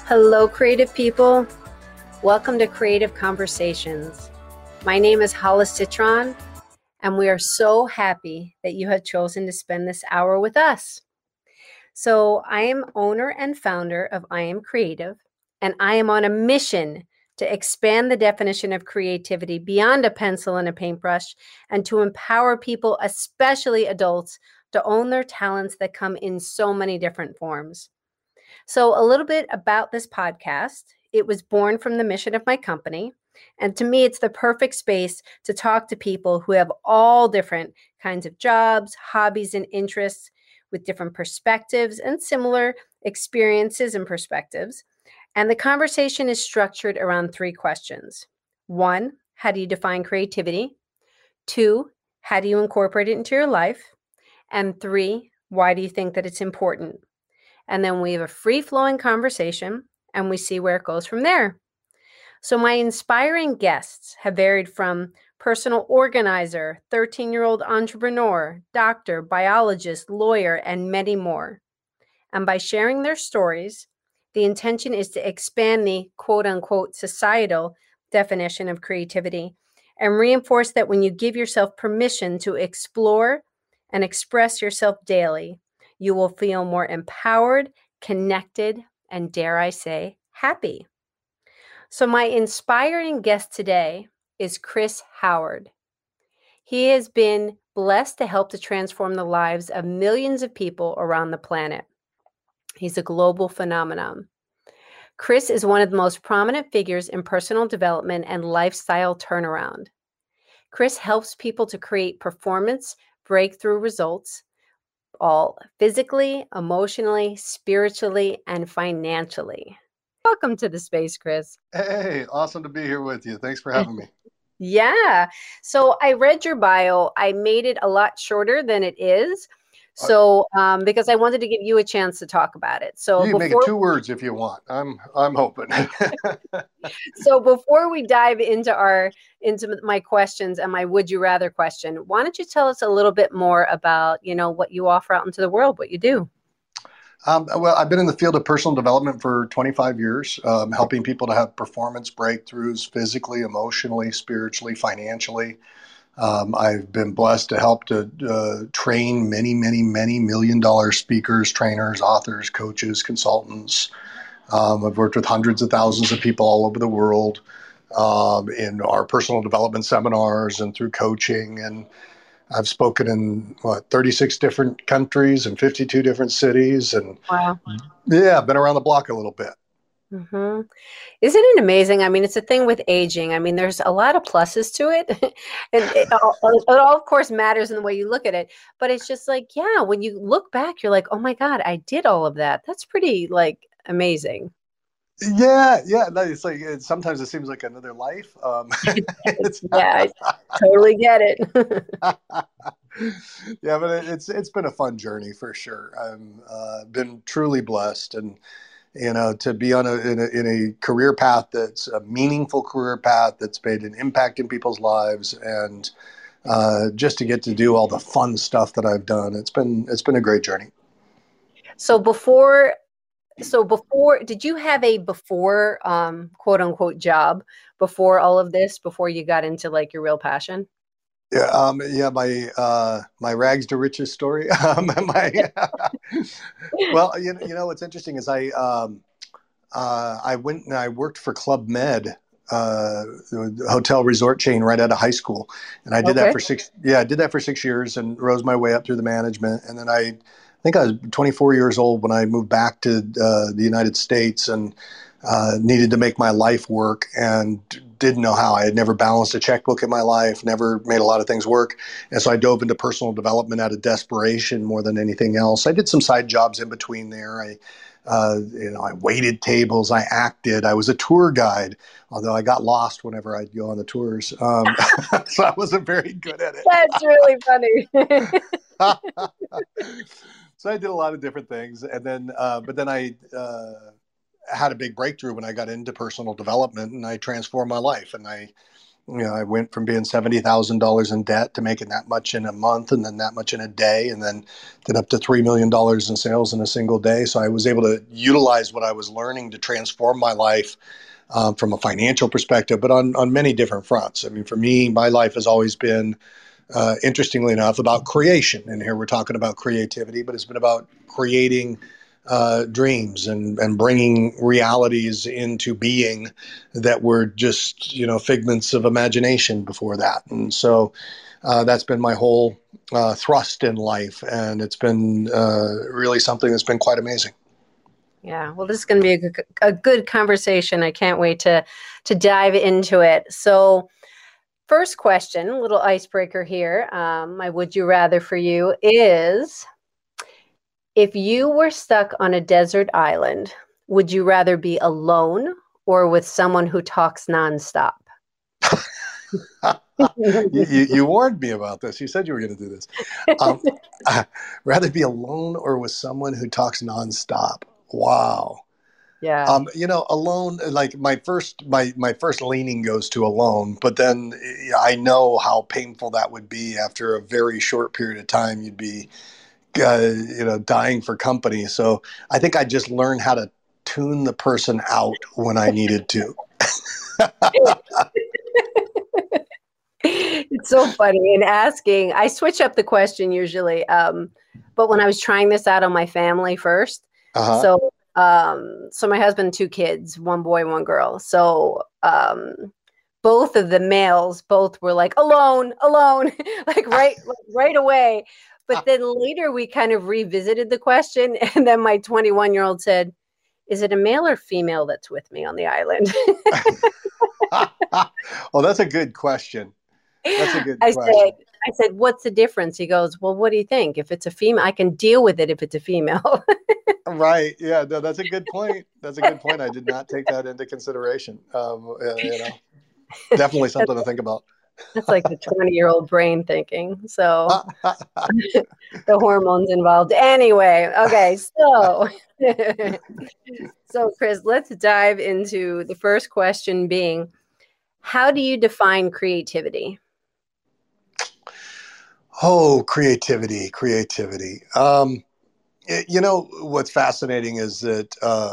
Hello, creative people. Welcome to Creative Conversations. My name is Hala Citron, and we are so happy that you have chosen to spend this hour with us. So, I am owner and founder of I Am Creative, and I am on a mission to expand the definition of creativity beyond a pencil and a paintbrush and to empower people, especially adults, to own their talents that come in so many different forms. So, a little bit about this podcast. It was born from the mission of my company. And to me, it's the perfect space to talk to people who have all different kinds of jobs, hobbies, and interests with different perspectives and similar experiences and perspectives. And the conversation is structured around three questions. One, how do you define creativity? Two, how do you incorporate it into your life? And three, why do you think that it's important? And then we have a free-flowing conversation and we see where it goes from there. So my inspiring guests have varied from personal organizer, 13-year-old entrepreneur, doctor, biologist, lawyer, and many more. And by sharing their stories, the intention is to expand the quote-unquote societal definition of creativity and reinforce that when you give yourself permission to explore and express yourself daily, you will feel more empowered, connected, and dare I say, happy. So my inspiring guest today is Chris Howard. He has been blessed to help to transform the lives of millions of people around the planet. He's a global phenomenon. Chris is one of the most prominent figures in personal development and lifestyle turnaround. Chris helps people to create performance breakthrough results, all physically, emotionally, spiritually, and financially. Welcome to the space, Chris. Hey, awesome to be here with you. Thanks for having me. Yeah. So I read your bio. I made it a lot shorter than it is. So because I wanted to give you a chance to talk about it. So you can make it 2 words if you want. I'm hoping. So before we dive into my questions and my would you rather question, why don't you tell us a little bit more about, what you offer out into the world, what you do? Well, I've been in the field of personal development for 25 years, helping people to have performance breakthroughs physically, emotionally, spiritually, financially. I've been blessed to help to train many, many, many $1 million speakers, trainers, authors, coaches, consultants. I've worked with hundreds of thousands of people all over the world in our personal development seminars and through coaching. And I've spoken in 36 different countries and 52 different cities. And wow. Yeah, I've been around the block a little bit. Mm-hmm. Isn't it amazing? I mean, it's a thing with aging. I mean, there's a lot of pluses to it. And it all, of course, matters in the way you look at it. But it's just like, yeah, when you look back, you're like, oh my God, I did all of that. That's pretty amazing. Yeah. It's like sometimes it seems like another life. Yeah, I totally get it. Yeah, but it's been a fun journey for sure. I've been truly blessed, and to be on in a career path that's a meaningful career path that's made an impact in people's lives, and just to get to do all the fun stuff that I've done. It's been a great journey. So before, did you have a before, quote unquote, job before all of this, before you got into your real passion? Yeah, my rags to riches story. Well, what's interesting is I went and I worked for Club Med, the hotel resort chain right out of high school, and I did that for 6 years and rose my way up through the management. And then I think I was 24 years old when I moved back to the United States and needed to make my life work and didn't know how. I had never balanced a checkbook in my life, never made a lot of things work. And so I dove into personal development out of desperation more than anything else. I did some side jobs in between there. I waited tables, I acted, I was a tour guide, although I got lost whenever I'd go on the tours. So I wasn't very good at it. That's really funny. So I did a lot of different things. And then, but then I had a big breakthrough when I got into personal development, and I transformed my life. And I I went from being $70,000 in debt to making that much in a month, and then that much in a day, and then up to $3 million in sales in a single day. So I was able to utilize what I was learning to transform my life from a financial perspective, but on many different fronts. I mean, for me, my life has always been, interestingly enough, about creation. And here we're talking about creativity, but it's been about creating dreams and bringing realities into being that were just, figments of imagination before that. And so that's been my whole thrust in life. And it's been really something that's been quite amazing. Yeah, well, this is going to be a good conversation. I can't wait to dive into it. So, first question, a little icebreaker here. My would you rather for you is, if you were stuck on a desert island, would you rather be alone or with someone who talks nonstop? You warned me about this. You said you were going to do this. Rather be alone or with someone who talks nonstop. Wow. Yeah. Alone, like my first leaning goes to alone, but then I know how painful that would be after a very short period of time. You'd be, dying for company. So I think I just learned how to tune the person out when I needed to. It's so funny. In asking, I switch up the question usually. But when I was trying this out on my family first, so my husband, 2 kids, 1 boy, 1 girl. So both of the males, both were like, alone, like right away. But then later we kind of revisited the question. And then my 21-year-old said, is it a male or female that's with me on the island? Well, that's a good question. That's a good question. I said, what's the difference? He goes, well, what do you think? If it's a female, I can deal with it if it's a female. Right. Yeah, no, that's a good point. That's a good point. I did not take that into consideration. Definitely something to think about. That's like the 20-year-old brain thinking. So the hormones involved. Anyway, okay. So Chris, let's dive into the first question being, how do you define creativity? Oh, creativity. What's fascinating is that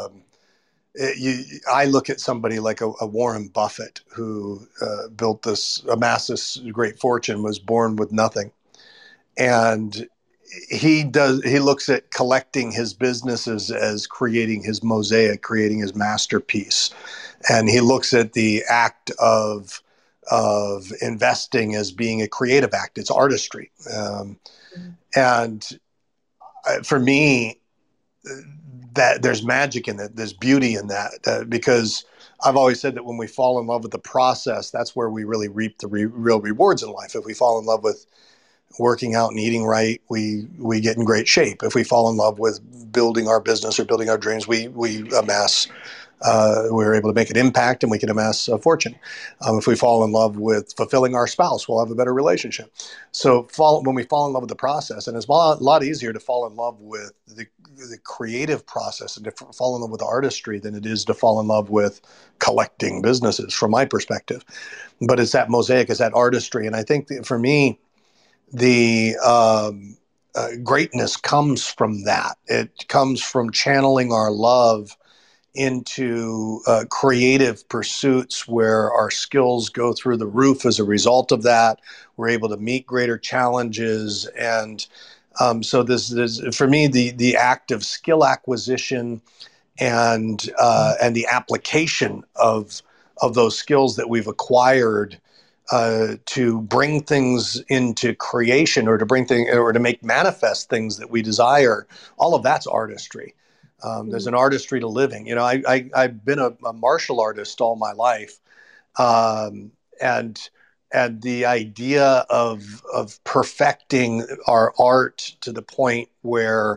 I look at somebody like a Warren Buffett who amassed this great fortune, was born with nothing. And he looks at collecting his businesses as creating his mosaic, creating his masterpiece. And he looks at the act of investing as being a creative act. It's artistry. And for me, that there's magic in it. There's beauty in that, because I've always said that when we fall in love with the process, that's where we really reap the real rewards in life. If we fall in love with working out and eating right, we get in great shape. If we fall in love with building our business or building our dreams, we amass. We're able to make an impact, and we can amass a fortune. If we fall in love with fulfilling our spouse, we'll have a better relationship. So when we fall in love with the process, and it's a lot easier to fall in love with the creative process and to fall in love with artistry than it is to fall in love with collecting businesses, from my perspective. But it's that mosaic, it's that artistry. And I think that for me, the greatness comes from that. It comes from channeling our love into creative pursuits where our skills go through the roof as a result of that. We're able to meet greater challenges. And so this for me, the act of skill acquisition and the application of those skills that we've acquired to bring things into creation, or to make manifest things that we desire, all of that's artistry. There's an artistry to living. I've been a martial artist all my life, and the idea of perfecting our art to the point where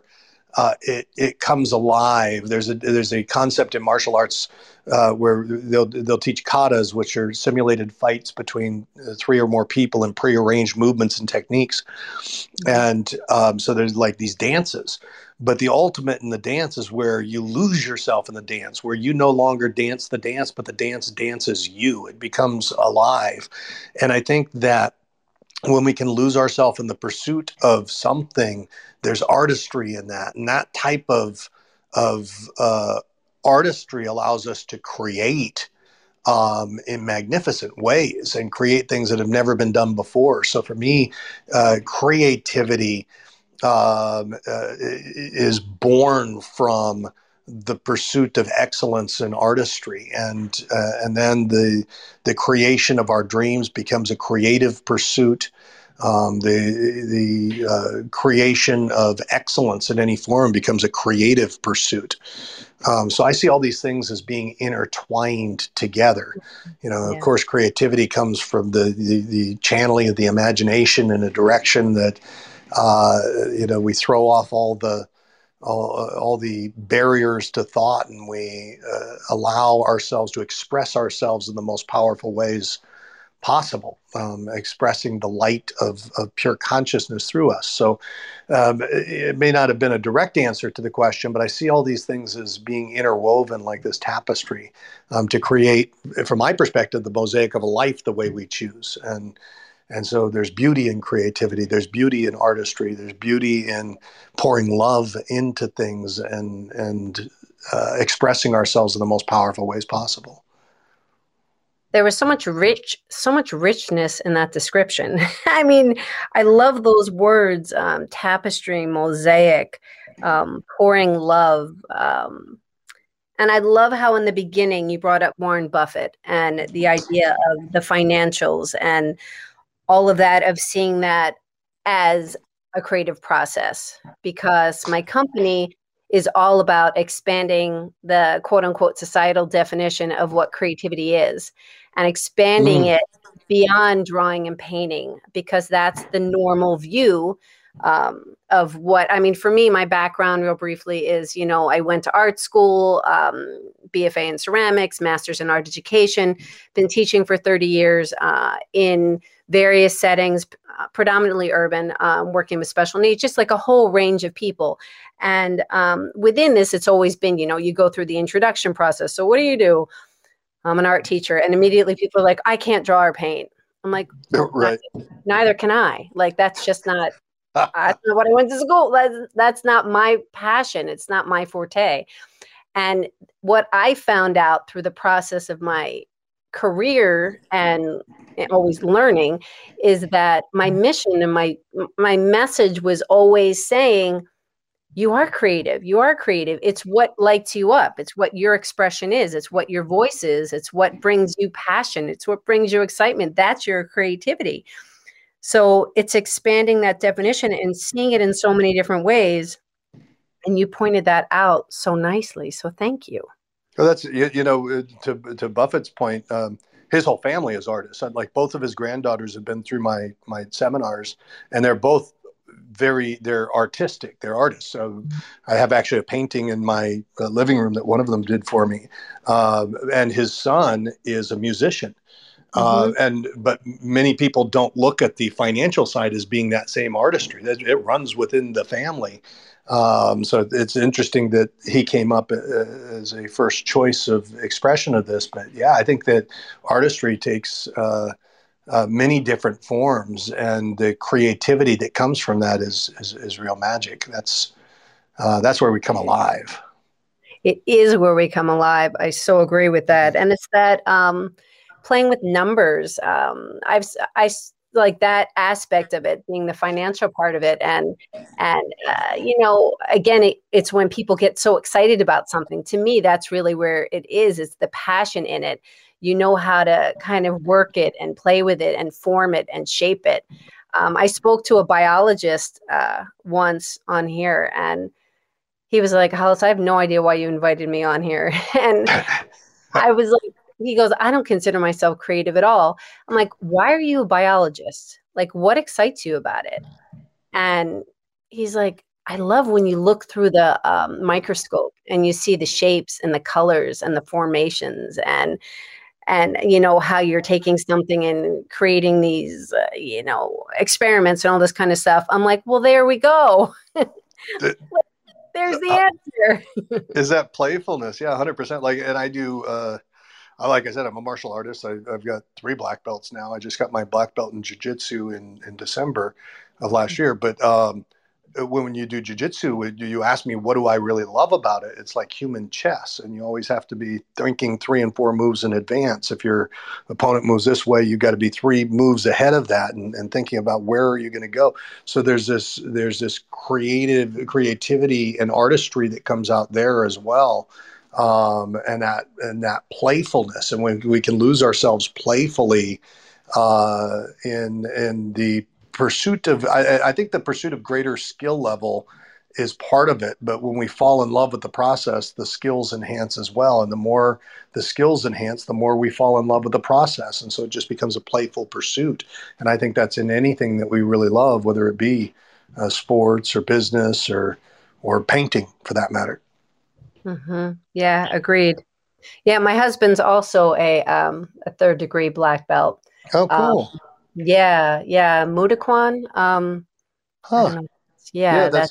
it comes alive. There's a concept in martial arts where they'll teach katas, which are simulated fights between three or more people in prearranged movements and techniques. And so there's like these dances. But the ultimate in the dance is where you lose yourself in the dance, where you no longer dance the dance, but the dance dances you. It becomes alive. And I think that when we can lose ourselves in the pursuit of something, there's artistry in that. And that type of artistry allows us to create in magnificent ways and create things that have never been done before. So for me, creativity is born from the pursuit of excellence and artistry, and then the creation of our dreams becomes a creative pursuit. The creation of excellence in any form becomes a creative pursuit. So I see all these things as being intertwined together. Of course, creativity comes from the channeling of the imagination in a direction that we throw off all the barriers to thought, and we allow ourselves to express ourselves in the most powerful ways possible, expressing the light of pure consciousness through us. So it may not have been a direct answer to the question, but I see all these things as being interwoven like this tapestry to create, from my perspective, the mosaic of a life the way we choose. And so there's beauty in creativity, there's beauty in artistry, there's beauty in pouring love into things and expressing ourselves in the most powerful ways possible. There was so much richness in that description. I mean, I love those words, tapestry, mosaic, pouring love. And I love how in the beginning you brought up Warren Buffett and the idea of the financials and all of that, of seeing that as a creative process, because my company is all about expanding the quote unquote societal definition of what creativity is and expanding it beyond drawing and painting, because that's the normal view of what, I mean, for me, my background real briefly is, I went to art school, BFA in ceramics, master's in art education, been teaching for 30 years in various settings, predominantly urban, working with special needs, just like a whole range of people. And within this, it's always been, you go through the introduction process. So what do you do? I'm an art teacher. And immediately people are like, I can't draw or paint. I'm like, right. Neither can I. Like, that's just not, that's not what I went to school. That's not my passion. It's not my forte. And what I found out through the process of my career and always learning is that my mission and my message was always saying, you are creative. You are creative. It's what lights you up. It's what your expression is. It's what your voice is. It's what brings you passion. It's what brings you excitement. That's your creativity. So it's expanding that definition and seeing it in so many different ways. And you pointed that out so nicely. So thank you. Well, that's, to Buffett's point, his whole family is artists. Like both of his granddaughters have been through my seminars, and they're both they're artistic. They're artists. So I have actually a painting in my living room that one of them did for me. And his son is a musician. But many people don't look at the financial side as being that same artistry. It runs within the family. So it's interesting that he came up as a first choice of expression of this. But yeah, I think that artistry takes many different forms, and the creativity that comes from that is real magic. That's where we come alive. It is where we come alive. I so agree with that. And it's that playing with numbers. I like that aspect of it, being the financial part of it. And again, it's when people get so excited about something. To me, that's really where it is. It's the passion in it. You know how to kind of work it and play with it and form it and shape it. I spoke to a biologist once on here, and he was like, Hollis, I have no idea why you invited me on here. And I was like, he goes, I don't consider myself creative at all. I'm like, why are you a biologist? Like, what excites you about it? And he's like, I love when you look through the microscope and you see the shapes and the colors and the formations and you know how you're taking something and creating these you know experiments and all this kind of stuff. I'm like, well, there we go. Th- There's the uh, answer. is that playfulness? Yeah, 100%. Like, and I do. Like I said, I'm a martial artist. I've got 3 black belts now. I just got my black belt in jiu-jitsu in December of last year. But when you do jiu-jitsu, you ask me, what do I really love about it? It's like human chess. And you always have to be thinking 3 and 4 moves in advance. If your opponent moves this way, you got to be 3 moves ahead of that and thinking about where are you going to go. So there's this creativity and artistry that comes out there as well, and that playfulness, and when we can lose ourselves playfully in the pursuit of, I think the pursuit of greater skill level is part of it. But when we fall in love with the process, the skills enhance as well. And the more the skills enhance, the more we fall in love with the process. And so it just becomes a playful pursuit. And I think that's in anything that we really love, whether it be sports or business or painting for that matter. Yeah, agreed. Yeah, my husband's also a third degree black belt. Oh, Um, cool. yeah, yeah, Mudokwan. I don't Huh. know. Yeah, Yeah, that's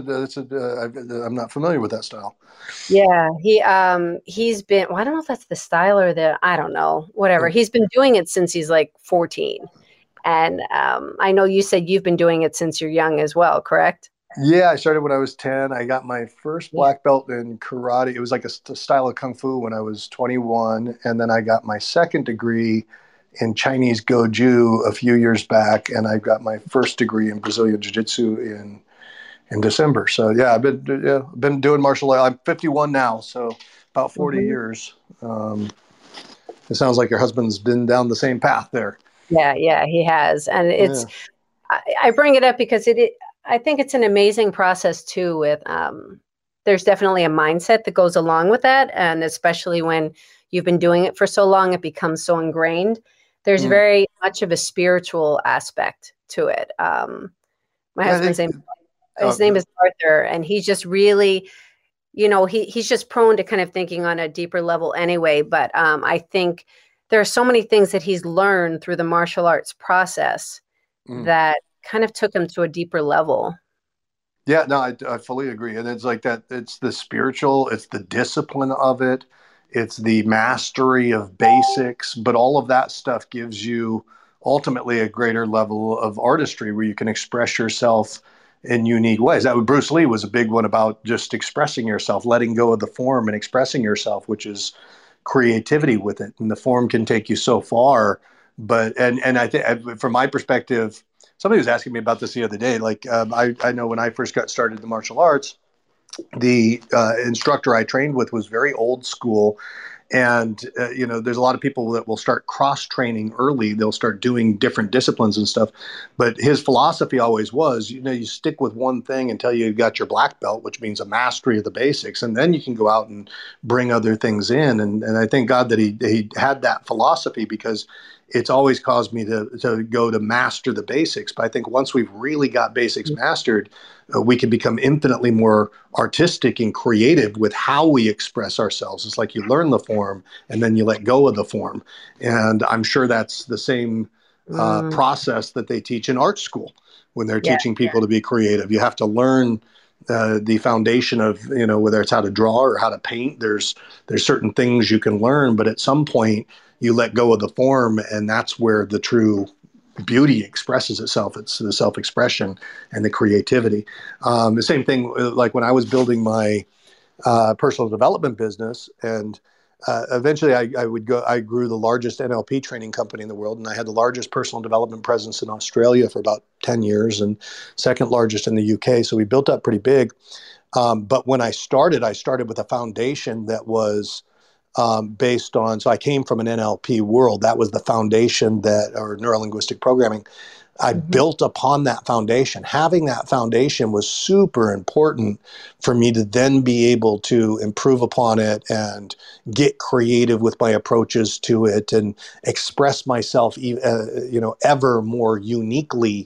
I'm not familiar with that style. yeah. He's been. Well, I don't know if that's the style or the. I don't know. Whatever. Yeah. He's been doing it since he's like 14, and I know you said you've been doing it since you're young as well, correct? Yeah, I started when I was 10. I got my first Yeah. black belt in karate. It was like a style of kung fu when I was 21. And then I got my second degree in Chinese Goju a few years back. And I got my first degree in Brazilian Jiu Jitsu in December. So, yeah, I've been doing martial arts. I'm 51 now, so about 40 hmm years. It sounds like your husband's been down the same path there. Yeah, yeah, he has, and Yeah. I bring it up because I think it's an amazing process too. With there's definitely a mindset that goes along with that, and especially when you've been doing it for so long, it becomes so ingrained. There's Mm. very much of a spiritual aspect to it. My Yeah, I husband's think. name, Uh, his name is Arthur, and he's just really, you know, he's just prone to kind of thinking on a deeper level anyway. But I think there are so many things that he's learned through the martial arts process mm. that kind of took him to a deeper level. Yeah, no, I fully agree. And it's like that, it's the spiritual, it's the discipline of it, it's the mastery of basics, but all of that stuff gives you ultimately a greater level of artistry where you can express yourself in unique ways. That Bruce Lee was a big one about just expressing yourself, letting go of the form and expressing yourself, which is creativity with it. And the form can take you so far. But and I think from my perspective, somebody was asking me about this the other day. Like, I know when I first got started in the martial arts, the instructor I trained with was very old school. And, there's a lot of people that will start cross training early. They'll start doing different disciplines and stuff. But his philosophy always was, you stick with one thing until you got your black belt, which means a mastery of the basics. And then you can go out and bring other things in. And I thank God that he had that philosophy, because it's always caused me to go to master the basics. But I think once we've really got basics mastered, we can become infinitely more artistic and creative with how we express ourselves. It's like you learn the form and then you let go of the form. And I'm sure that's the same Mm, process that they teach in art school when they're yeah. teaching people to be creative. You have to learn the foundation of, whether it's how to draw or how to paint. There's certain things you can learn, but at some point you let go of the form, and that's where the true beauty expresses itself. It's the self-expression and the creativity. The same thing, like when I was building my personal development business, and eventually I would go. I grew the largest NLP training company in the world, and I had the largest personal development presence in Australia for about 10 years, and second largest in the UK. So we built up pretty big. But when I started with a foundation that was based on, so I came from an NLP world. That was the foundation or neuro linguistic programming. I Mhm. built upon that foundation. Having that foundation was super important for me to then be able to improve upon it and get creative with my approaches to it and express myself, ever more uniquely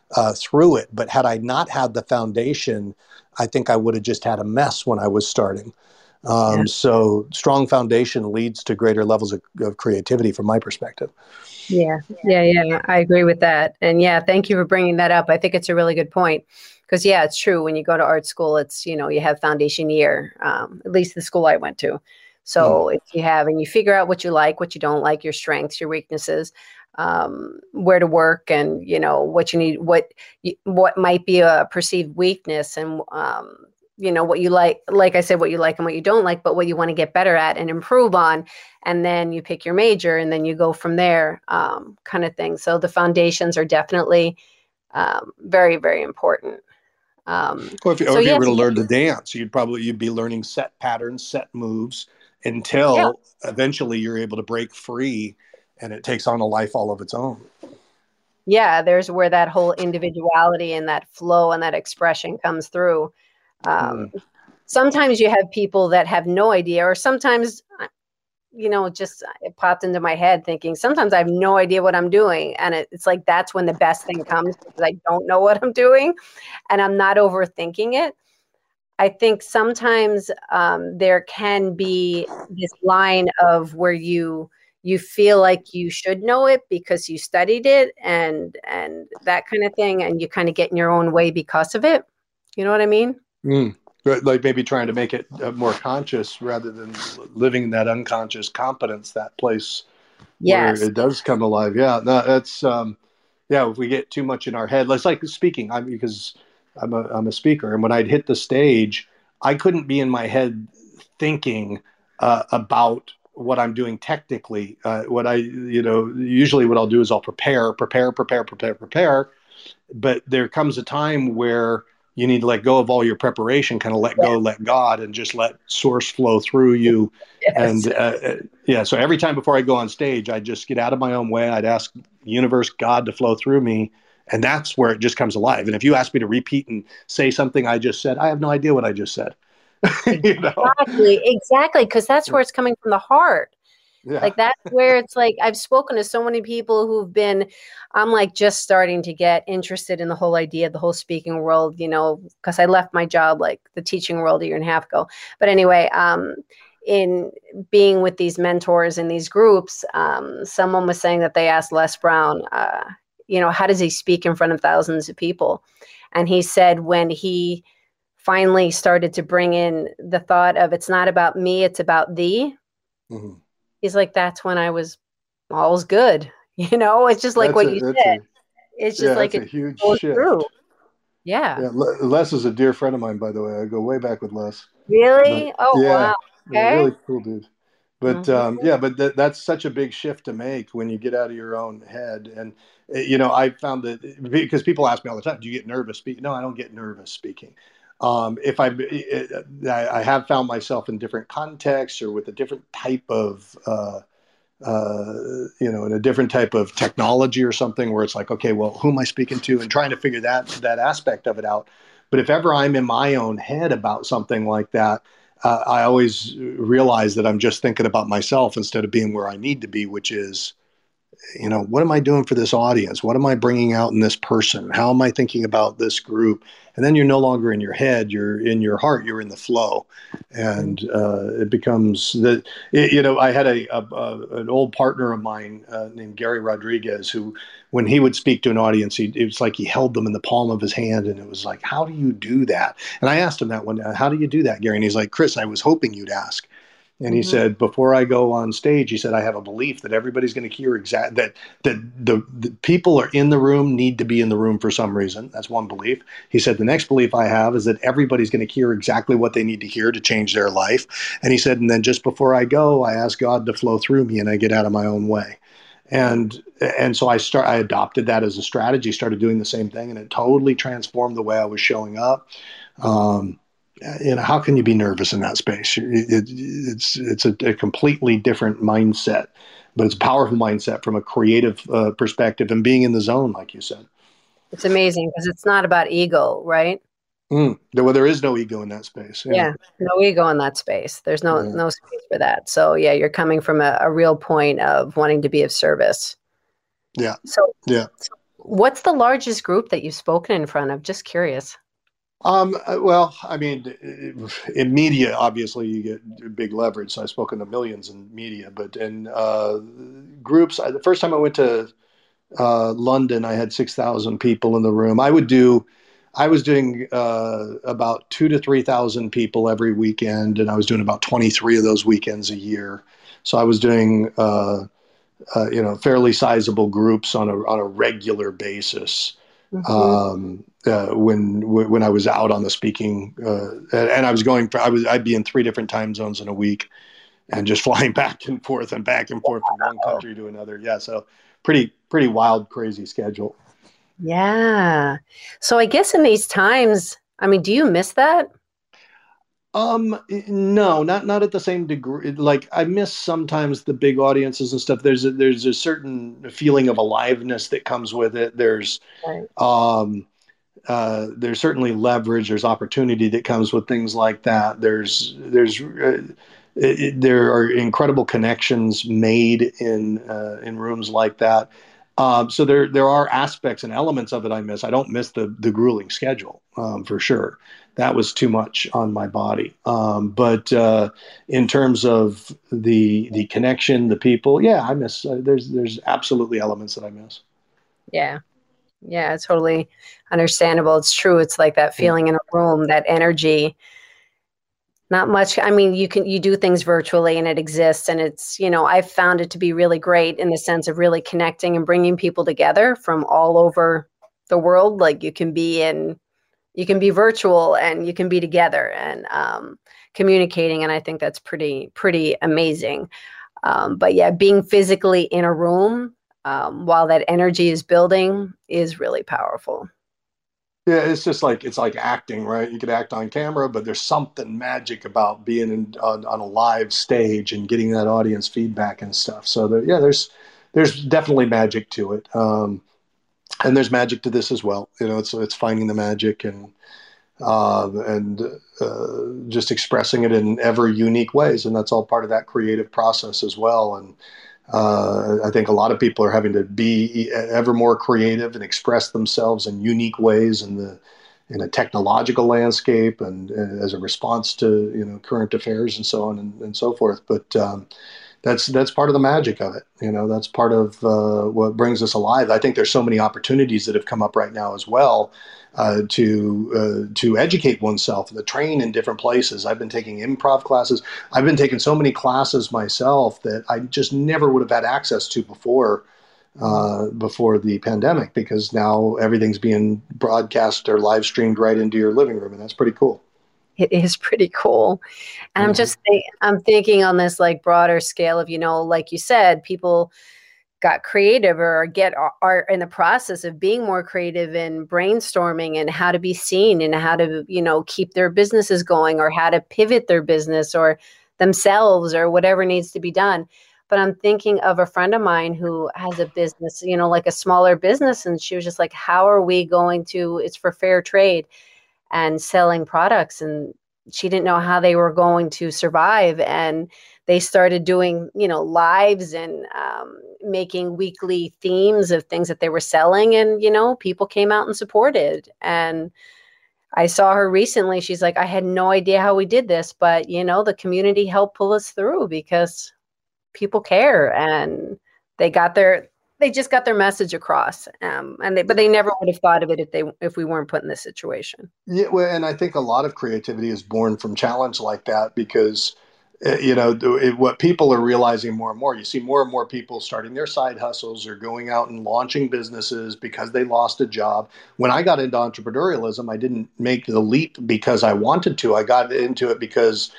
through it. But had I not had the foundation, I think I would have just had a mess when I was starting. So strong foundation leads to greater levels of creativity from my perspective. Yeah. I agree with that. And yeah, thank you for bringing that up. I think it's a really good point because yeah, it's true. When you go to art school, it's, you have foundation year, at least the school I went to. So if you have, and you figure out what you like, what you don't like, your strengths, your weaknesses, where to work, and, what you need, what might be a perceived weakness, and, what you like I said, what you like and what you don't like, but what you want to get better at and improve on. And then you pick your major and then you go from there, kind of thing. So the foundations are definitely very, very important. If you were to learn to dance, you'd be learning set patterns, set moves until eventually you're able to break free and it takes on a life all of its own. Yeah, there's where that whole individuality and that flow and that expression comes through. Sometimes you have people that have no idea, or sometimes, just it popped into my head thinking sometimes I have no idea what I'm doing. And it's like, that's when the best thing comes, because I don't know what I'm doing and I'm not overthinking it. I think sometimes there can be this line of where you feel like you should know it because you studied it and that kind of thing. And you kind of get in your own way because of it. You know what I mean? Like maybe trying to make it more conscious rather than living in that unconscious competence, that place where it does come alive. Yeah, no, that's if we get too much in our head, it's like speaking. Because I'm a speaker, and when I'd hit the stage, I couldn't be in my head thinking about what I'm doing technically. Usually what I'll do is I'll prepare, but there comes a time where you need to let go of all your preparation, kind of let go, let God, and just let source flow through you. Yes. And so every time before I go on stage, I just get out of my own way. I'd ask universe, God, to flow through me. And that's where it just comes alive. And if you ask me to repeat and say something I just said, I have no idea what I just said. Exactly. Because that's where it's coming from the heart. Yeah. Like that's where it's like, I've spoken to so many people I'm like just starting to get interested in the whole idea, the whole speaking world, because I left my job, like the teaching world, a year and a half ago. But anyway, in being with these mentors in these groups, someone was saying that they asked Les Brown, how does he speak in front of thousands of people? And he said when he finally started to bring in the thought of, it's not about me, it's about thee. Mm-hmm. He's like, that's when I was all's good. It's just like what you said. It's just like it's a huge shift. Through. Yeah. Les is a dear friend of mine, by the way. I go way back with Les. Really? Wow. Okay. Really cool dude. But but that's such a big shift to make when you get out of your own head. And I found that because people ask me all the time, do you get nervous speaking? No, I don't get nervous speaking. If I have found myself in different contexts or with a different type of, in a different type of technology or something where it's like, okay, well, who am I speaking to, and trying to figure that aspect of it out. But if ever I'm in my own head about something like that, I always realize that I'm just thinking about myself instead of being where I need to be, which is, what am I doing for this audience? What am I bringing out in this person? How am I thinking about this group? And then you're no longer in your head, you're in your heart, you're in the flow. And it becomes that, I had an old partner of mine named Gary Rodriguez, who, when he would speak to an audience, it was like he held them in the palm of his hand. And it was like, how do you do that? And I asked him that one, how do you do that, Gary? And he's like, Chris, I was hoping you'd ask. And he said, before I go on stage, he said, I have a belief that everybody's going to hear that the people are in the room, need to be in the room for some reason. That's one belief. He said, the next belief I have is that everybody's going to hear exactly what they need to hear to change their life. And he said, and then just before I go, I ask God to flow through me and I get out of my own way. And so I adopted that as a strategy, started doing the same thing, and it totally transformed the way I was showing up. How can you be nervous in that space? It's a completely different mindset, but it's a powerful mindset from a creative perspective and being in the zone, like you said. It's amazing because it's not about ego, right? Well, there is no ego in that space. Yeah, no ego in that space. There's no space for that. So yeah, you're coming from a real point of wanting to be of service. Yeah. So What's the largest group that you've spoken in front of? Just curious. Well, I mean, in media, obviously you get big leverage. So I've spoken to millions in media, but in groups, the first time I went to London, I had 6,000 people in the room. I was doing about 2 to 3,000 people every weekend, and I was doing about 23 of those weekends a year. So I was doing, fairly sizable groups on a regular basis. Hmm. When I was out on the speaking, and I'd be in 3 different time zones in a week, and just flying back and forth from one Oh, country to another. Yeah, so pretty wild, crazy schedule. yeah. So I guess in these times, I mean, do you miss that? No, not at the same degree. Like I miss sometimes the big audiences and stuff. There's a certain feeling of aliveness that comes with it. Right. Um, there's certainly leverage. There's opportunity that comes with things like that. There are incredible connections made in rooms like that. So there are aspects and elements of it I miss. I don't miss the grueling schedule for sure. That was too much on my body. But in terms of the connection, the people, yeah, I miss. There's absolutely elements that I miss. Yeah. Yeah, it's totally understandable. It's true. It's like that Yeah. feeling in a room, that energy. Not much. I mean, you do things virtually and it exists, and I've found it to be really great in the sense of really connecting and bringing people together from all over the world. Like you can be virtual and you can be together and communicating, and I think that's pretty amazing. But yeah, being physically in a room while that energy is building is really powerful. Yeah, it's like acting, right? You could act on camera, but there's something magic about being on a live stage and getting that audience feedback and stuff. So yeah, there's definitely magic to it, and there's magic to this as well. It's finding the magic and just expressing it in ever unique ways, and that's all part of that creative process as well. And I think a lot of people are having to be ever more creative and express themselves in unique ways in a technological landscape and as a response to current affairs and so on and so forth. But that's part of the magic of it. That's part of what brings us alive. I think there's so many opportunities that have come up right now as well to educate oneself, to train in different places. I've been taking improv classes. I've been taking so many classes myself that I just never would have had access to before the pandemic, because now everything's being broadcast or live streamed right into your living room, and that's pretty cool. It is pretty cool. And Hmm. I'm thinking on this like broader scale of, like you said, people got creative or are in the process of being more creative and brainstorming and how to be seen and how to, keep their businesses going or how to pivot their business or themselves or whatever needs to be done. But I'm thinking of a friend of mine who has a business, like a smaller business. And she was just like, how are we going to, it's for fair trade and selling products, and she didn't know how they were going to survive. And they started doing lives and making weekly themes of things that they were selling, and people came out and supported. And I saw her recently. She's like, I had no idea how we did this, but the community helped pull us through because people care, and they got their they just got their message across. But they never would have thought of it if we weren't put in this situation. Yeah, well, and I think a lot of creativity is born from challenge like that, because what people are realizing more and more, you see more and more people starting their side hustles or going out and launching businesses because they lost a job. When I got into entrepreneurialism, I didn't make the leap because I wanted to. I got into it because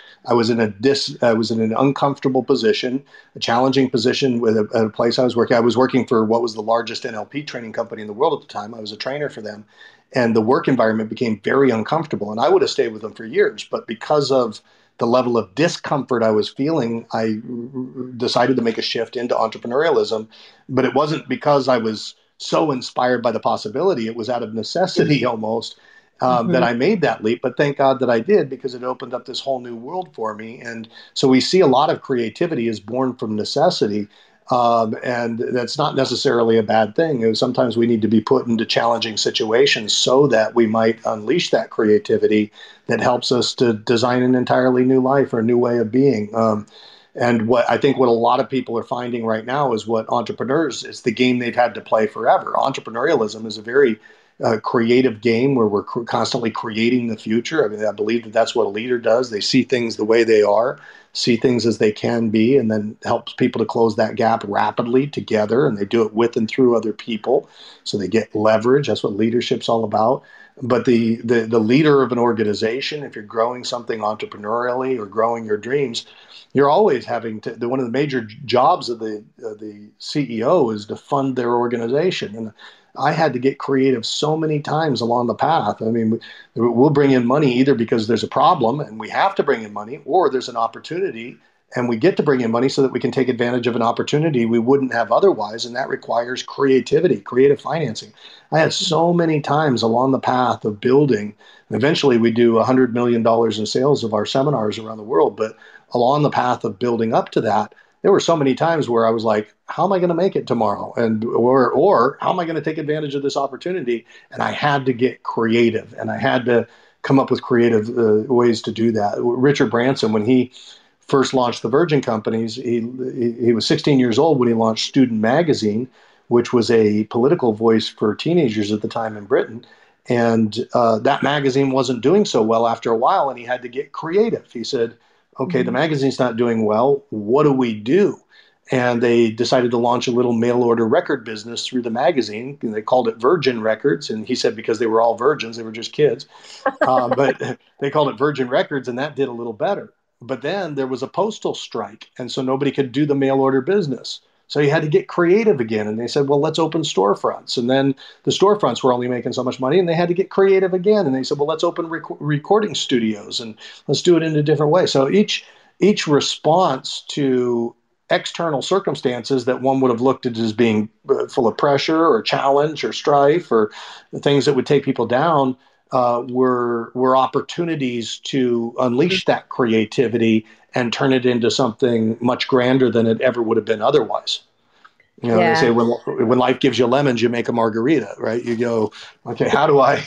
I was in an uncomfortable position, a challenging position at a place I was working. I was working for what was the largest NLP training company in the world at the time. I was a trainer for them, and the work environment became very uncomfortable. And I would have stayed with them for years, but because of the level of discomfort I was feeling, I decided to make a shift into entrepreneurialism. But it wasn't because I was so inspired by the possibility; it was out of necessity almost, that Mhm. I made that leap. But thank God that I did, because it opened up this whole new world for me. And so we see a lot of creativity is born from necessity. And that's not necessarily a bad thing. Sometimes we need to be put into challenging situations so that we might unleash that creativity that helps us to design an entirely new life or a new way of being. And what I think what a lot of people are finding right now is what entrepreneurs, it's the game they've had to play forever. Entrepreneurialism is a very creative game where we're constantly creating the future. I mean, I believe that that's what a leader does. They see things the way they are, see things as they can be, and then helps people to close that gap rapidly together. And they do it with and through other people. So they get leverage. That's what leadership's all about. But the leader of an organization, if you're growing something entrepreneurially or growing your dreams, you're always having to. One of the major jobs of the CEO is to fund their organization, and I had to get creative so many times along the path. I mean, we'll bring in money either because there's a problem and we have to bring in money, or there's an opportunity and we get to bring in money so that we can take advantage of an opportunity we wouldn't have otherwise, and that requires creativity, creative financing. I had so many times along the path of building, and eventually we do $100 million in sales of our seminars around the world, but along the path of building up to that, there were so many times where I was like, how am I going to make it tomorrow? And or how am I going to take advantage of this opportunity? And I had to get creative, and I had to come up with creative ways to do that. Richard Branson, when he first launched the Virgin Companies, he was 16 years old when he launched Student Magazine, which was a political voice for teenagers at the time in Britain. And that magazine wasn't doing so well after a while, and he had to get creative. He said, okay, the magazine's not doing well. What do we do? And they decided to launch a little mail order record business through the magazine. And they called it Virgin Records. And he said because they were all virgins, they were just kids. But they called it Virgin Records, and that did a little better. But then there was a postal strike, and so nobody could do the mail order business. So you had to get creative again. And they said, well, let's open storefronts. And then the storefronts were only making so much money, and they had to get creative again. And they said, well, let's open recording studios and let's do it in a different way. So each response to external circumstances that one would have looked at as being full of pressure or challenge or strife or things that would take people down were opportunities to unleash that creativity and turn it into something much grander than it ever would have been otherwise. You know, They say when life gives you lemons, you make a margarita, right? You go, okay, how do I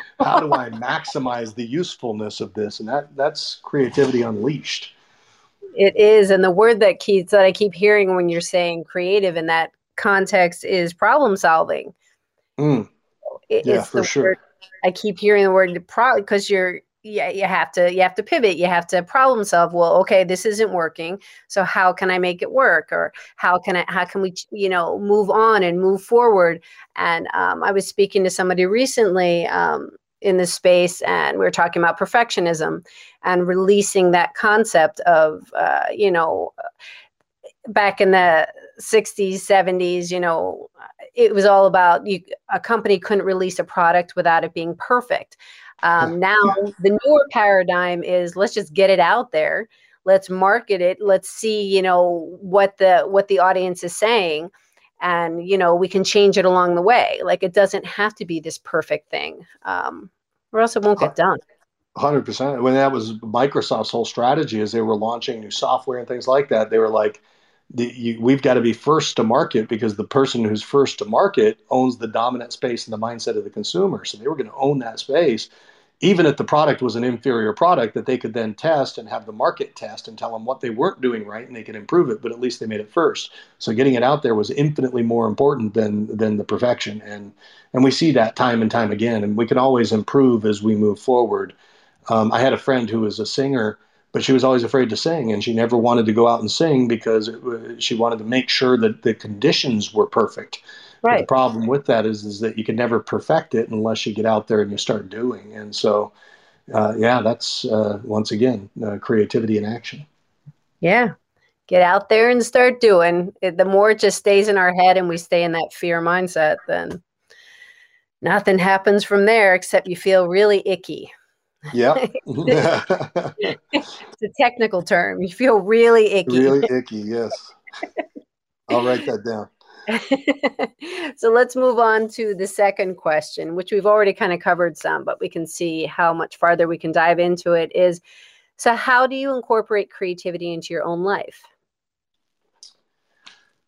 maximize the usefulness of this? And that's creativity unleashed. It is. And the word that I keep hearing when you're saying creative in that context is problem solving. Yeah, for sure. I keep hearing the word because you have to pivot, you have to problem solve. Well, okay, this isn't working, so how can I make it work, or how can we move on and move forward? And I was speaking to somebody recently in this space, and we were talking about perfectionism and releasing that concept of back in the 60s, 70s, it was all about a company couldn't release a product without it being perfect. Now the newer paradigm is let's just get it out there. Let's market it. Let's see, what the audience is saying. And, we can change it along the way. Like, it doesn't have to be this perfect thing, or else it won't get done. 100%. When that was Microsoft's whole strategy as they were launching new software and things like that, they were like, we've got to be first to market because the person who's first to market owns the dominant space in the mindset of the consumer. So they were going to own that space, even if the product was an inferior product that they could then test and have the market test and tell them what they weren't doing right, and they could improve it, but at least they made it first. So getting it out there was infinitely more important than the perfection. And we see that time and time again, and we can always improve as we move forward. I had a friend who was a singer, but she was always afraid to sing, and she never wanted to go out and sing because she wanted to make sure that the conditions were perfect. Right. But the problem with that is that you can never perfect it unless you get out there and you start doing. And so, that's once again creativity in action. Yeah, get out there and start doing. The more it just stays in our head and we stay in that fear mindset, then nothing happens from there except you feel really icky. Yeah. It's a technical term. You feel really icky. Really icky, yes. I'll write that down. So let's move on to the second question, which we've already kind of covered some, but we can see how much farther we can dive into it is, so how do you incorporate creativity into your own life?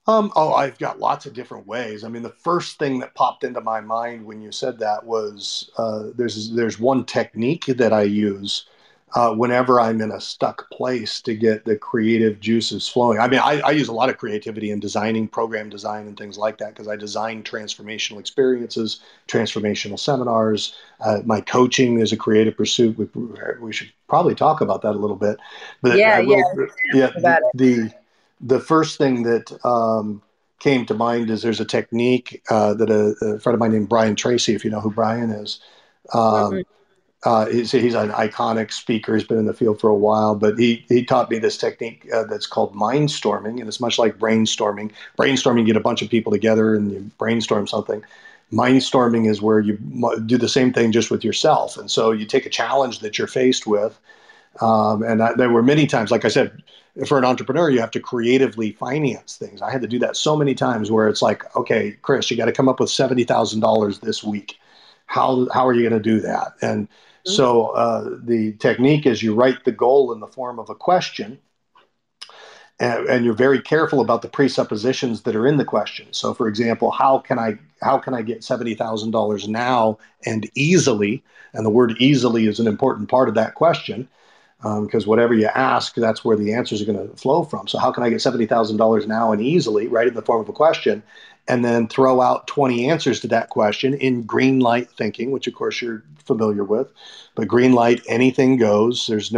Oh, I've got lots of different ways. I mean, the first thing that popped into my mind when you said that was there's one technique that I use whenever I'm in a stuck place to get the creative juices flowing. I mean, I use a lot of creativity in designing, program design, and things like that because I design transformational experiences, transformational seminars. My coaching is a creative pursuit. We should probably talk about that a little bit, but Yeah, I yeah, will. Yeah, about it. the first thing that came to mind is there's a technique that a friend of mine named Brian Tracy, if you know who Brian is. Mm-mm. Um, he's an iconic speaker. He's been in the field for a while, but he taught me this technique that's called mindstorming, and it's much like brainstorming. Brainstorming, you get a bunch of people together and you brainstorm something. Mindstorming is where you do the same thing just with yourself, and so you take a challenge that you're faced with there were many times, like I said, for an entrepreneur, you have to creatively finance things. I had to do that so many times where it's like, okay, Chris, you got to come up with $70,000 this week. How are you going to do that? And so the technique is you write the goal in the form of a question, and you're very careful about the presuppositions that are in the question. So, for example, how can I get $70,000 now and easily? And the word easily is an important part of that question because whatever you ask, that's where the answers are going to flow from. So how can I get $70,000 now and easily, right, in the form of a question, and then throw out 20 answers to that question in green light thinking, which of course you're familiar with. But green light, anything goes. There's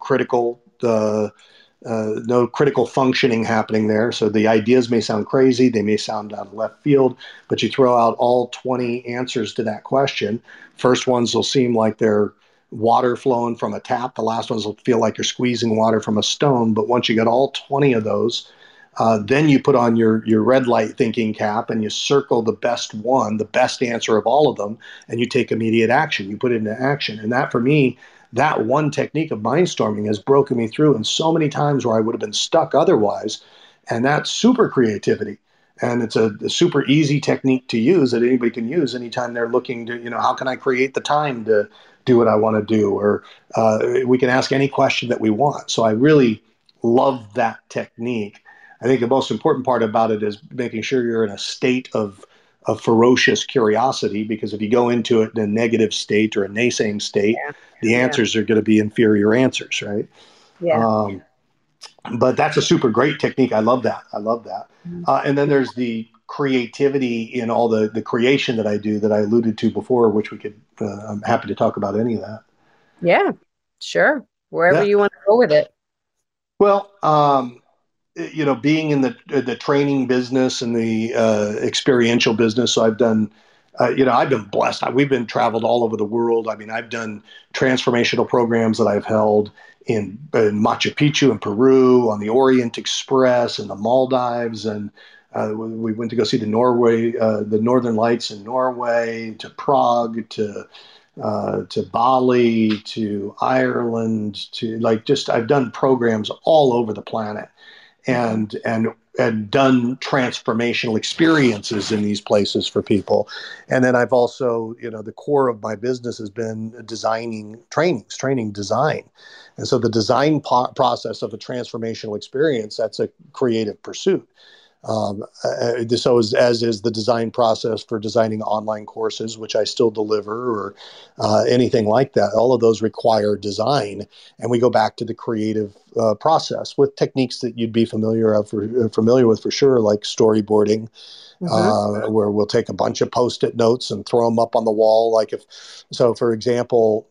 no critical functioning happening there. So the ideas may sound crazy, they may sound out of left field, but you throw out all 20 answers to that question. First ones will seem like they're water flowing from a tap. The last ones will feel like you're squeezing water from a stone. But once you get all 20 of those, then you put on your red light thinking cap and you circle the best one, the best answer of all of them, and you take immediate action. You put it into action. And that, for me, that one technique of mindstorming has broken me through in so many times where I would have been stuck otherwise. And that's super creativity. And it's a super easy technique to use that anybody can use anytime they're looking to, how can I create the time to do what I want to do? Or we can ask any question that we want. So I really love that technique. I think the most important part about it is making sure you're in a state of ferocious curiosity, because if you go into it in a negative state or a naysaying state, Yeah, the yeah, answers are going to be inferior answers, right? yeah. Um, but that's a super great technique. I love that. I love that. Mhm. And then there's the creativity in all the creation that I do that I alluded to before, which I'm happy to talk about any of that. Yeah, sure. Wherever Yeah. you want to go with it. Well, being in the training business and the experiential business, so I've been blessed. We've been traveled all over the world. I mean, I've done transformational programs that I've held in Machu Picchu in Peru, on the Orient Express, and the Maldives, and we went to go see the Northern Lights in Norway, to Prague, to Bali, to Ireland, I've done programs all over the planet, and done transformational experiences in these places for people. And then I've also, the core of my business has been designing training design. And so the design process of a transformational experience, that's a creative pursuit. So as is the design process for designing online courses, which I still deliver, or anything like that. All of those require design, and we go back to the creative process with techniques that you'd be familiar with for sure, like storyboarding, where we'll take a bunch of Post-it notes and throw them up on the wall. For example,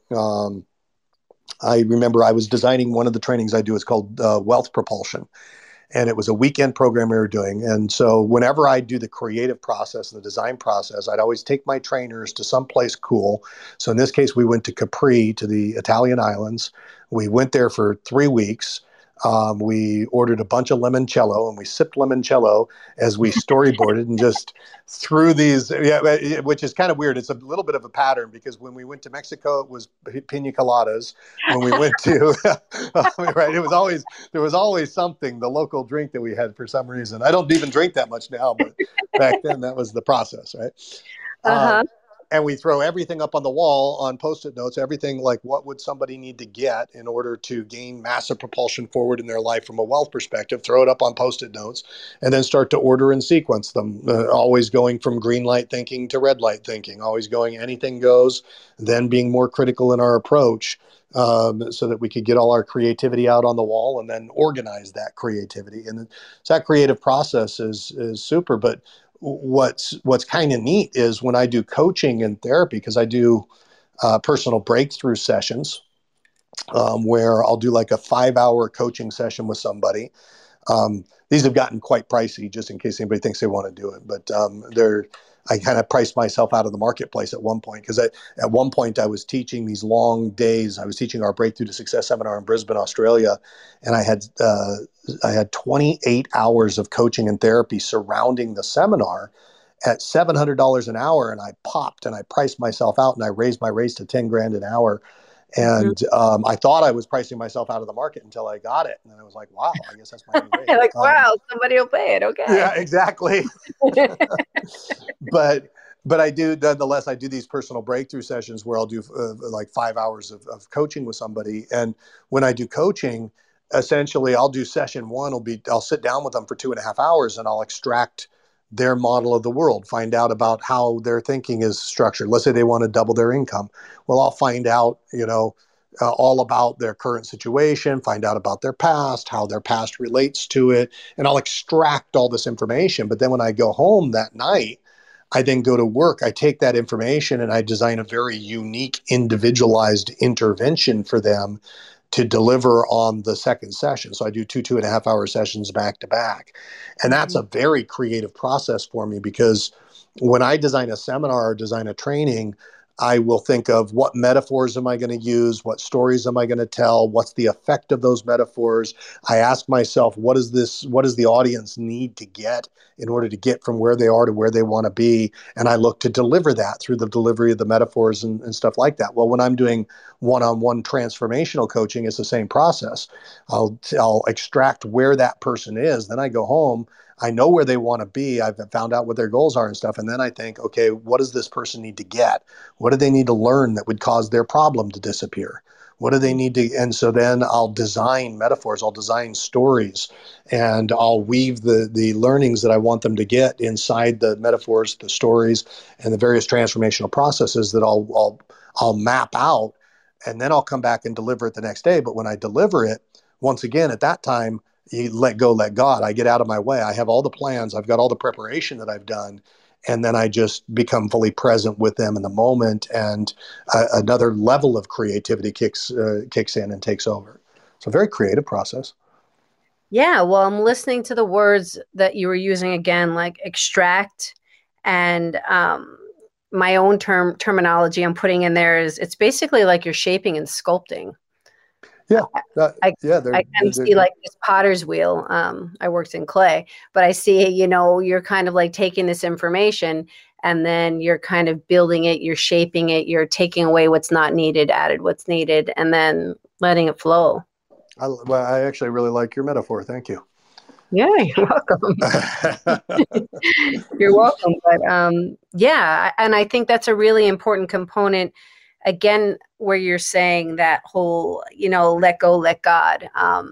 I remember I was designing one of the trainings I do. It's called Wealth Propulsion. And it was a weekend program we were doing. And so whenever I do the creative process and the design process, I'd always take my trainers to someplace cool. So in this case, we went to Capri, to the Italian islands. We went there for 3 weeks. We ordered a bunch of limoncello, and we sipped limoncello as we storyboarded and just threw these, which is kind of weird. It's a little bit of a pattern, because when we went to Mexico, it was pina coladas. When we went to, right, there was always something, the local drink that we had for some reason. I don't even drink that much now, but back then that was the process, right? Uh-huh. and we throw everything up on the wall on Post-it notes, everything like what would somebody need to get in order to gain massive propulsion forward in their life from a wealth perspective, throw it up on Post-it notes, and then start to order and sequence them, always going from green light thinking to red light thinking, always going anything goes, then being more critical in our approach, so that we could get all our creativity out on the wall and then organize that creativity. And so that creative process is super. But what's kind of neat is when I do coaching and therapy, because I do personal breakthrough sessions, where I'll do like a 5-hour coaching session with somebody. These have gotten quite pricey, just in case anybody thinks they want to do it. But I kind of priced myself out of the marketplace at one point, because at one point I was teaching these long days. I was teaching our Breakthrough to Success seminar in Brisbane, Australia, and I had 28 hours of coaching and therapy surrounding the seminar at $700 an hour, and I popped and I priced myself out and I raised my rates to 10 grand an hour. And I thought I was pricing myself out of the market until I got it. And then I was like, wow, I guess that's my new rate. Like, wow, somebody will pay it. Okay. Yeah, exactly. But I do, nonetheless, I do these personal breakthrough sessions where I'll do like 5 hours of coaching with somebody. And when I do coaching, essentially I'll do session one, I'll sit down with them for 2.5 hours and I'll extract their model of the world, find out about how their thinking is structured. Let's say they want to double their income. Well, I'll find out, all about their current situation, find out about their past, how their past relates to it, and I'll extract all this information. But then when I go home that night, I then go to work. I take that information and I design a very unique, individualized intervention for them to deliver on the second session. So I do 2.5 hour sessions back to back. And that's a very creative process for me, because when I design a seminar or design a training, I will think of what metaphors am I going to use? What stories am I going to tell? What's the effect of those metaphors? I ask myself, what does the audience need to get in order to get from where they are to where they want to be? And I look to deliver that through the delivery of the metaphors and stuff like that. Well, when I'm doing one-on-one transformational coaching, it's the same process. I'll extract where that person is. Then I go home. I know where they want to be. I've found out what their goals are and stuff. And then I think, okay, what does this person need to get? What do they need to learn that would cause their problem to disappear? What do they need to? And so then I'll design metaphors, I'll design stories, and I'll weave the learnings that I want them to get inside the metaphors, the stories, and the various transformational processes that I'll map out. And then I'll come back and deliver it the next day. But when I deliver it, once again, at that time, you let go, let God. I get out of my way. I have all the plans. I've got all the preparation that I've done. And then I just become fully present with them in the moment. And another level of creativity kicks in and takes over. So a very creative process. Yeah. Well, I'm listening to the words that you were using again, like extract, and my own terminology I'm putting in there is it's basically like you're shaping and sculpting. Yeah. I kind of see like this potter's wheel. I worked in clay, but I see, you're kind of like taking this information and then you're kind of building it, you're shaping it, you're taking away what's not needed, added what's needed, and then letting it flow. I actually really like your metaphor. Thank you. Yeah, you're welcome. You're welcome. But yeah, and I think that's a really important component. Again, where you're saying that whole, let go, let God.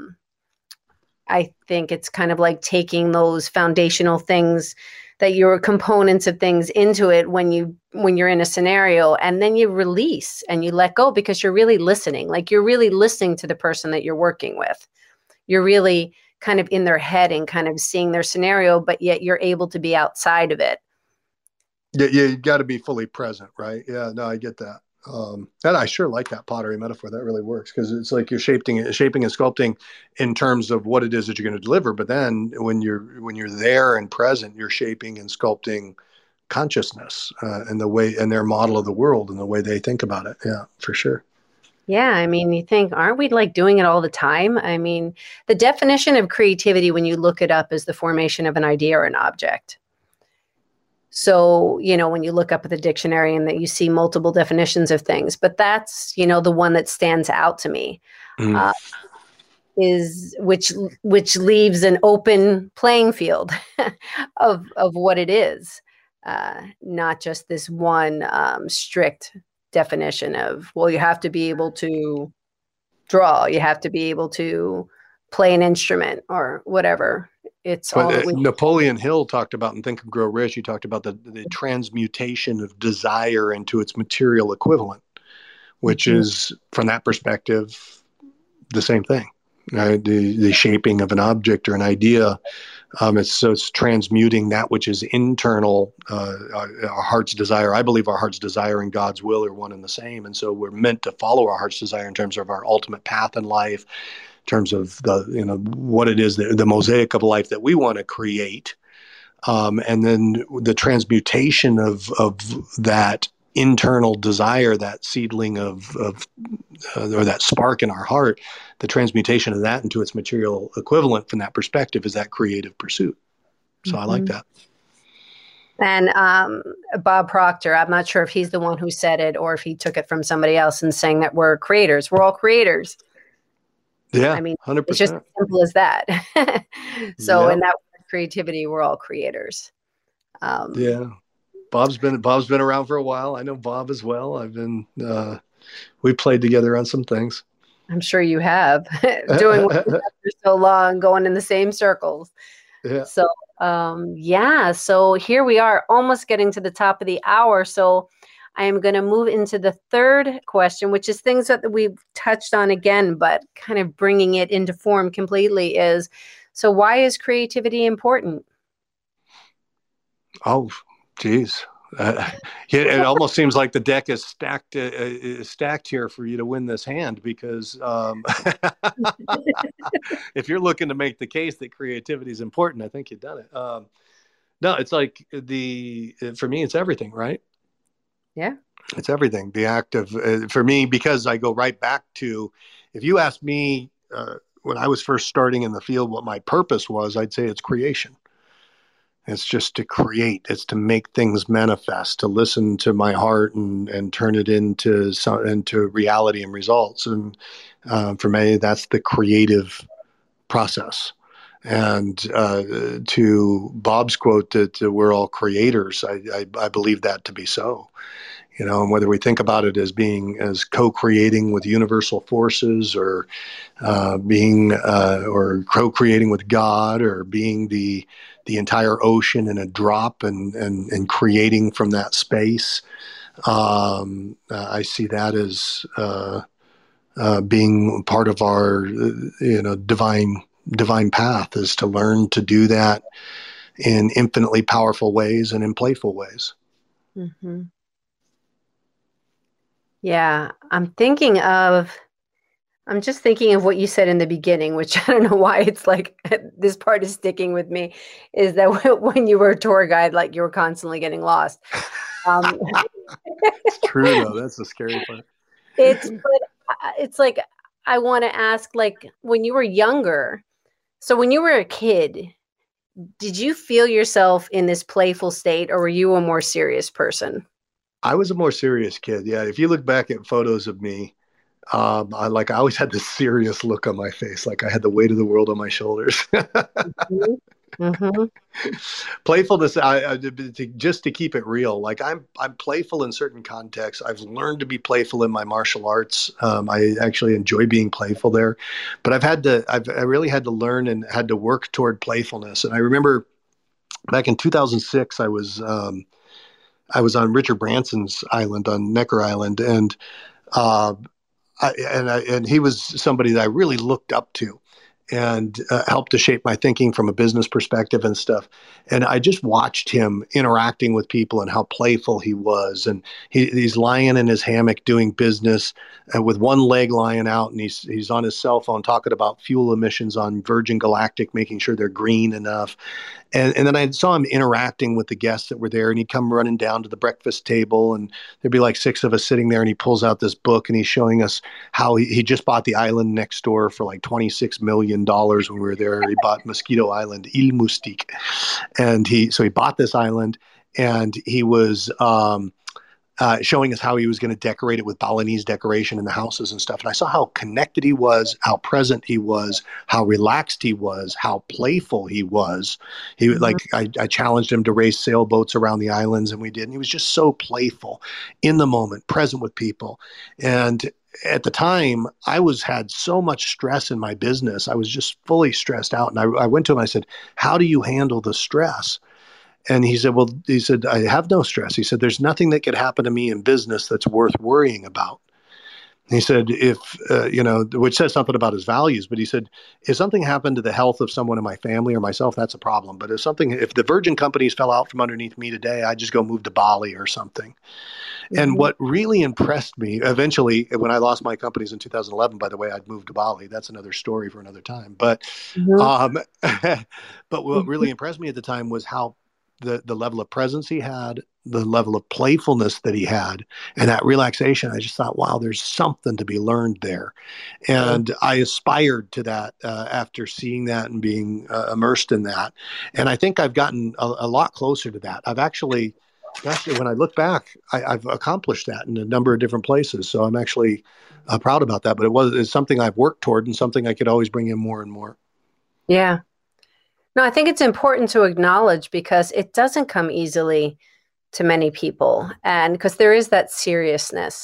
I think it's kind of like taking those foundational things that your components of things into it when you're in a scenario, and then you release and you let go because you're really listening. Like you're really listening to the person that you're working with. You're really kind of in their head and kind of seeing their scenario, but yet you're able to be outside of it. Yeah, you got to be fully present, right? Yeah, no, I get that. And I sure like that pottery metaphor. That really works, because it's like you're shaping and sculpting in terms of what it is that you're going to deliver. But then when you're there and present, you're shaping and sculpting consciousness and the way and their model of the world and the way they think about it. Yeah, for sure. Yeah, I mean, you think, aren't we like doing it all the time? I mean, the definition of creativity, when you look it up, is the formation of an idea or an object. So, when you look up at the dictionary and that you see multiple definitions of things, but that's, the one that stands out to me, is which leaves an open playing field of what it is. not just this one strict definition of, well, you have to be able to draw, you have to be able to play an instrument or whatever. It's all that we. Napoleon Hill talked about in Think and Grow Rich. He talked about the transmutation of desire into its material equivalent, which is, from that perspective, the same thing. The shaping of an object or an idea. It's transmuting that which is internal, our heart's desire. I believe our heart's desire and God's will are one and the same. And so we're meant to follow our heart's desire in terms of our ultimate path in life, in terms of what it is, the mosaic of life that we want to create. And then the transmutation of that internal desire, that seedling of or that spark in our heart, the transmutation of that into its material equivalent from that perspective is that creative pursuit. So I like that. And Bob Proctor, I'm not sure if he's the one who said it or if he took it from somebody else and saying that we're creators. We're all creators. Yeah, I mean, 100%. It's just as simple as that. So in that creativity, we're all creators. Bob's been around for a while. I know Bob as well. We played together on some things. I'm sure you have, doing what you have for so long, going in the same circles. Yeah. So, so here we are, almost getting to the top of the hour. So I am going to move into the third question, which is things that we've touched on again, but kind of bringing it into form completely is, so why is creativity important? Oh, geez. It almost seems like the deck is stacked here for you to win this hand, because if you're looking to make the case that creativity is important, I think you've done it. No, it's like for me, it's everything, right? Yeah. It's everything. The act of, for me, because I go right back to, if you asked me when I was first starting in the field what my purpose was, I'd say it's creation. It's just to create. It's to make things manifest, to listen to my heart and turn it into reality and results. And for me, that's the creative process. And to Bob's quote that we're all creators, I believe that to be so. And whether we think about it as being as co-creating with universal forces, or being or co-creating with God, or being the entire ocean in a drop and creating from that space, I see that as being part of our divine path, is to learn to do that in infinitely powerful ways and in playful ways. Mm-hmm. Yeah, I'm just thinking of what you said in the beginning, which I don't know why it's like this part is sticking with me, is that when you were a tour guide, like you were constantly getting lost. It's true though. That's the scary part. It's like, I want to ask, like, when you were younger, so when you were a kid, did you feel yourself in this playful state, or were you a more serious person? I was a more serious kid. Yeah. If you look back at photos of me, I always had this serious look on my face. Like I had the weight of the world on my shoulders. Mm-hmm. Mm-hmm. Playfulness, just to keep it real. Like I'm playful in certain contexts. I've learned to be playful in my martial arts. I actually enjoy being playful there, but I really had to learn and had to work toward playfulness. And I remember back in 2006, I was on Richard Branson's island, on Necker Island, and he was somebody that I really looked up to, and helped to shape my thinking from a business perspective and stuff. And I just watched him interacting with people and how playful he was. And he's lying in his hammock doing business with one leg lying out, and he's on his cell phone talking about fuel emissions on Virgin Galactic, making sure they're green enough. And then I saw him interacting with the guests that were there, and he'd come running down to the breakfast table, and there'd be like 6 of us sitting there, and he pulls out this book, and he's showing us how he just bought the island next door for like $26 million when we were there. He bought Mosquito Island, Il Moustique. And he bought this island, and he was showing us how he was going to decorate it with Balinese decoration in the houses and stuff. And I saw how connected he was, how present he was, how relaxed he was, how playful he was. Mhm. I challenged him to race sailboats around the islands, and we did. And he was just so playful, in the moment, present with people. And at the time, had so much stress in my business. I was just fully stressed out. And I went to him, I said, "How do you handle the stress?" And he said, I have no stress. He said, there's nothing that could happen to me in business that's worth worrying about. And he said, which says something about his values, but he said, if something happened to the health of someone in my family or myself, that's a problem. But if the Virgin companies fell out from underneath me today, I'd just go move to Bali or something. And what really impressed me, eventually, when I lost my companies in 2011, by the way, I'd moved to Bali. That's another story for another time. But, Mhm. but what really impressed me at the time was how the level of presence he had, the level of playfulness that he had, and that relaxation. I just thought, wow, there's something to be learned there. And I aspired to that after seeing that and being immersed in that. And I think I've gotten a lot closer to that. I've actually, when I look back, I've accomplished that in a number of different places. So I'm actually proud about that. But it's something I've worked toward and something I could always bring in more and more. Yeah. No, I think it's important to acknowledge because it doesn't come easily to many people. And because there is that seriousness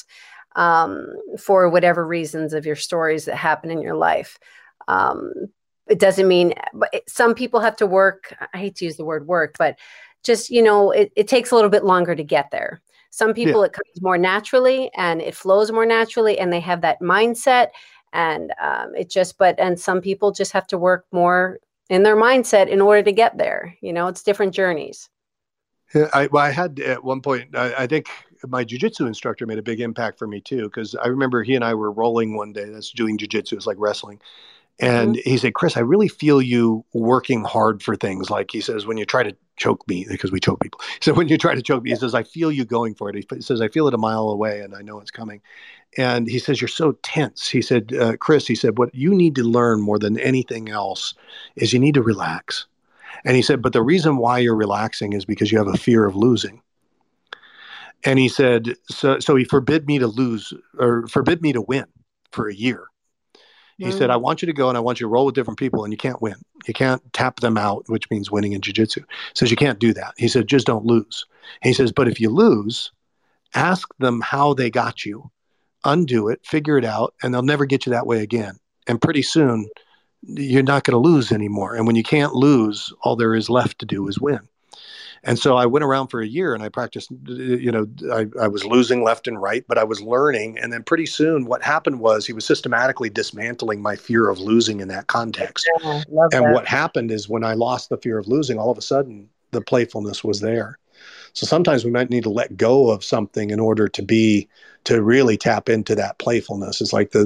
for whatever reasons of your stories that happen in your life. Um, it doesn't mean, but some people have to work. I hate to use the word work, but just, it takes a little bit longer to get there. Some Yeah. people, it comes more naturally and it flows more naturally and they have that mindset. And and some people just have to work more in their mindset in order to get there. It's different journeys. Yeah, I had at one point, I think my jujitsu instructor made a big impact for me too, because I remember he and I were rolling one day. That's doing jujitsu. It's like wrestling. Mm-hmm. And he said, Chris, I really feel you working hard for things. Like he says, when you try to choke me, because we choke people. So when you try to choke me, he says, I feel you going for it. He says, I feel it a mile away and I know it's coming. And he says, you're so tense. He said, Chris, he said, what you need to learn more than anything else is you need to relax. And he said, but the reason why you're relaxing is because you have a fear of losing. And he said, so he forbid me to lose or forbid me to win for a year. He said, I want you to go and I want you to roll with different people and you can't win. You can't tap them out, which means winning in jiu-jitsu. He says, you can't do that. He said, just don't lose. He says, but if you lose, ask them how they got you, undo it, figure it out, and they'll never get you that way again. And pretty soon, you're not going to lose anymore. And when you can't lose, all there is left to do is win. And so I went around for a year and I practiced, I was losing left and right, but I was learning. And then pretty soon what happened was he was systematically dismantling my fear of losing in that context. Yeah, love And that. what happened is when I lost the fear of losing, all of a sudden the playfulness was there. So sometimes we might need to let go of something in order to really tap into that playfulness. It's like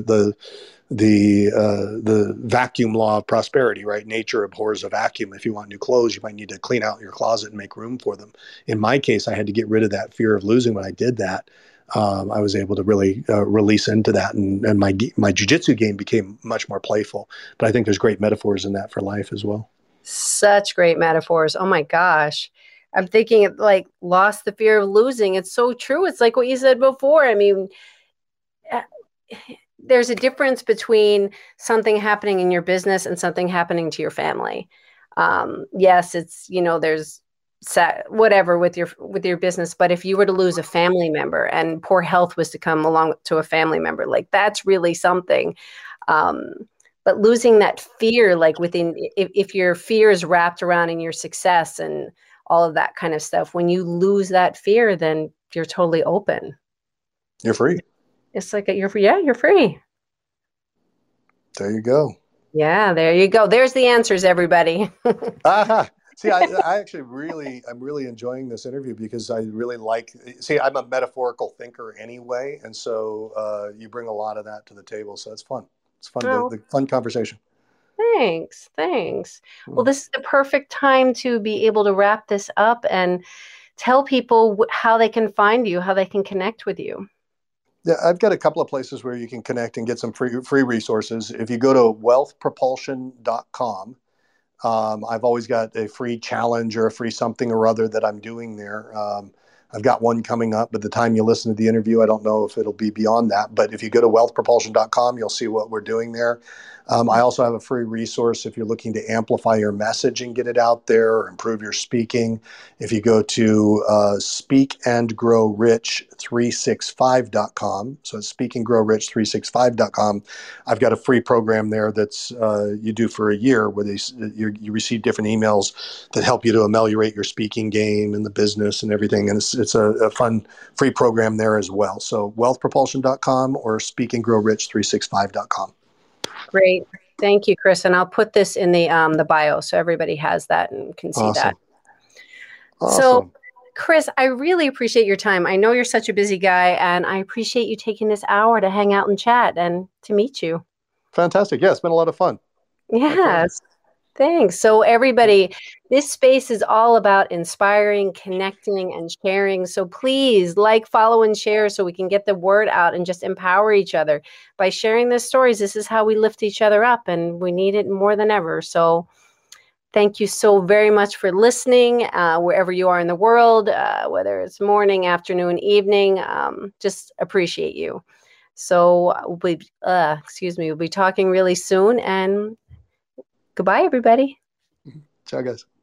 the vacuum law of prosperity, right? Nature abhors a vacuum. If you want new clothes, you might need to clean out your closet and make room for them. In my case, I had to get rid of that fear of losing. When I did that, I was able to really release into that, and my jujitsu game became much more playful. But I think there's great metaphors in that for life as well. Such great metaphors. Oh my gosh. I'm thinking it like lost the fear of losing. It's so true. It's like what you said before. I mean, uh, there's a difference between something happening in your business and something happening to your family. Yes, it's, there's whatever with your business, but if you were to lose a family member and poor health was to come along to a family member, like that's really something. But losing that fear, like if your fear is wrapped around in your success and all of that kind of stuff, when you lose that fear, then you're totally open. You're free. It's like you're free. There you go. Yeah, there you go. There's the answers, everybody. Aha. See, I actually I'm really enjoying this interview because I really I'm a metaphorical thinker anyway. And so you bring a lot of that to the table. So it's fun. It's fun, Oh, the fun conversation. thanks. Well, this is the perfect time to be able to wrap this up and tell people how they can find you, how they can connect with you. Yeah, I've got a couple of places where you can connect and get some free resources. If you go to wealthpropulsion.com, I've always got a free challenge or a free something or other that I'm doing there. I've got one coming up. By the time you listen to the interview, I don't know if it'll be beyond that. But if you go to wealthpropulsion.com, you'll see what we're doing there. I also have a free resource if you're looking to amplify your message and get it out there or improve your speaking. If you go to speakandgrowrich365.com, so it's speakandgrowrich365.com, I've got a free program there that's you do for a year where you receive different emails that help you to ameliorate your speaking game and the business and everything. And it's a fun free program there as well. So wealthpropulsion.com or speakandgrowrich365.com. Great. Thank you, Chris. And I'll put this in the bio so everybody has that and can see that. Awesome. So, Chris, I really appreciate your time. I know you're such a busy guy, and I appreciate you taking this hour to hang out and chat and to meet you. Fantastic. Yeah, it's been a lot of fun. Yes. Thanks. So everybody, this space is all about inspiring, connecting, and sharing. So please like, follow, and share so we can get the word out and just empower each other. By sharing the stories, this is how we lift each other up, and we need it more than ever. So thank you so very much for listening, wherever you are in the world, whether it's morning, afternoon, evening, just appreciate you. So we'll be talking really soon, and goodbye, everybody. Ciao, guys.